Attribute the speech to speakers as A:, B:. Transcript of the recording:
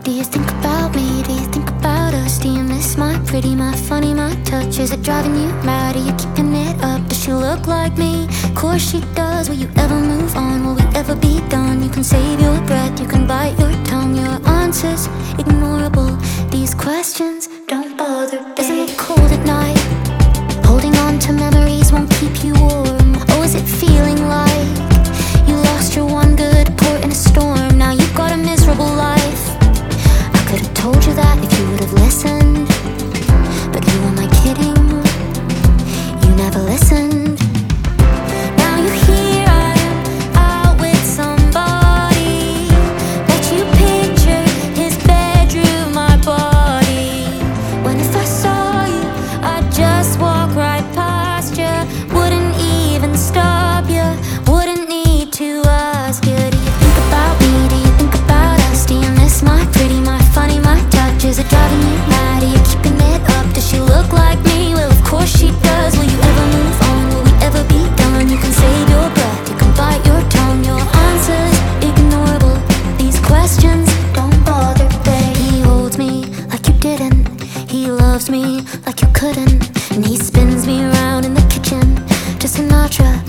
A: Do you think about me? Do you think about us? Do you miss my pretty, my funny, my touch? Is it driving you mad? Are you keeping it up? Does she look like me? Of course she does. Will you ever move on? Will we ever be done? You can save your breath, you can bite your tongue. Your answers ignorable. These questions don't bother. Isn't it cold at night? Holding on to memories won't keep you warm. Oh, is it feeling like you lost your one good port in a storm? Now you've got a miserable life. I could have told you that if you would have listened, but who am I kidding? You never listened. Now you're here, I am out with somebody. Bet you picture his bedroom, my body. When if I saw you, I'd just walk right past you. Wouldn't even stop you, wouldn't need to ask you. Do you think about me? Do you think about us? Do you miss my pretty, my funny, my touch? Is it driving you mad? Are you keeping it up? Does she look like me? Well, of course she does. Will you ever move on? Will we ever be done? You can save your breath, you can bite your tongue. Your answers ignorable. These questions don't bother, babe. He holds me like you didn't. He loves me like you couldn't. And he spins me around in the kitchen to Sinatra.